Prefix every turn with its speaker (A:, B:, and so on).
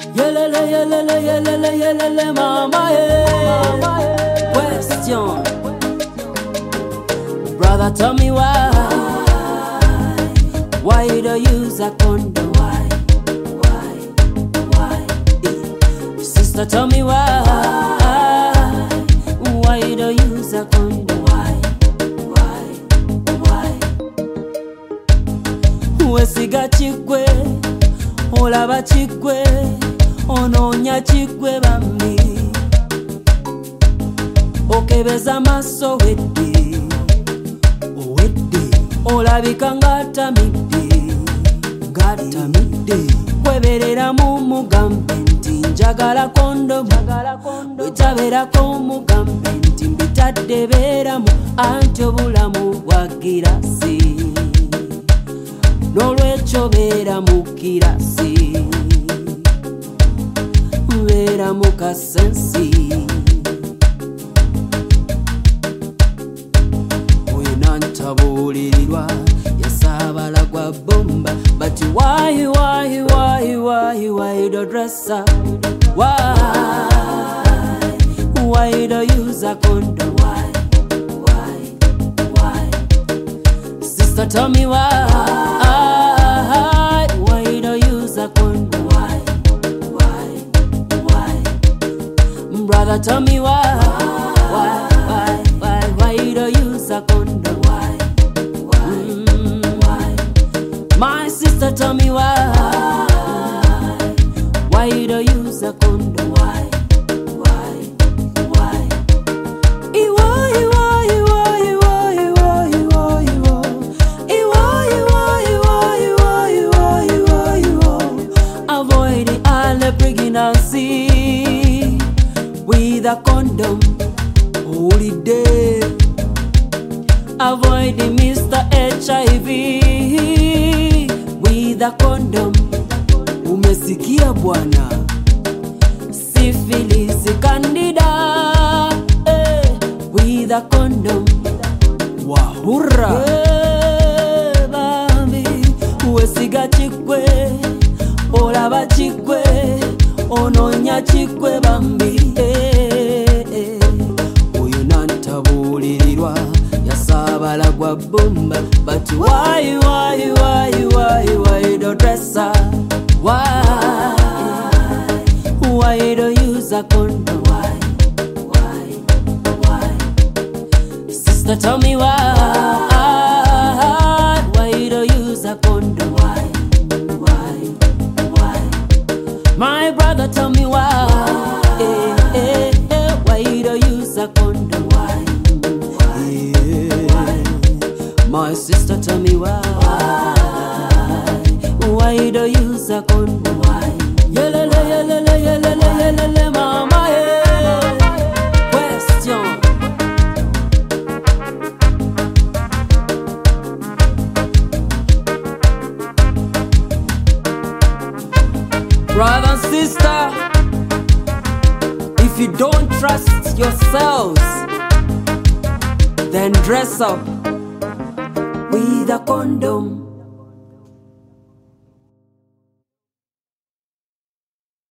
A: Yelele, yelele, yelele, yelele, mama, yeah. Question. Brother, tell me why. Why you don't use a condom? Why? Sister, tell me why. Why you don't use a condom? Why? Wesiga chikwe, olaba chikwe, ononya chikwe bambi. Okebeza maso wedde, olabika ngatamidde, kweberera mu mugambe nti njagala kondomu, wetaberako mugambe nti mbitadde beeramu, anti obulamu bwa girasi, n'olwekyo beera mu kirasi, beera mu kasensi. Ntabulirirwa yasaabala gwa bomba, but why you don't dress up? Why you don't use a condom? Why? Sister, tell me why you don't use a condom? Why? Brother, tell me why you don't use a condom? My sister, tell me why you don't use a condom? Why? Avoid early pregnancy with a condom. Holiday. Avoid Mr. HIV with a condom. Umesikia bwana? Syphilis, candida, with a condom. Wahura, bambi, wesiga chikwe, olaba chikwe, ononya chikwe bambi. Oyo nantabulirirwa yasaabala gwa bomba, but why you don't dress up? Why you don't use a condom? Why? Sister, tell me why you don't use a condom? Why? My brother, tell me why you don't use a condom? My sister, tell me why you don't use a condom? Yelele, mama, yeah. Question. Brother and sister, if you don't trust yourselves, then dress up with a condom.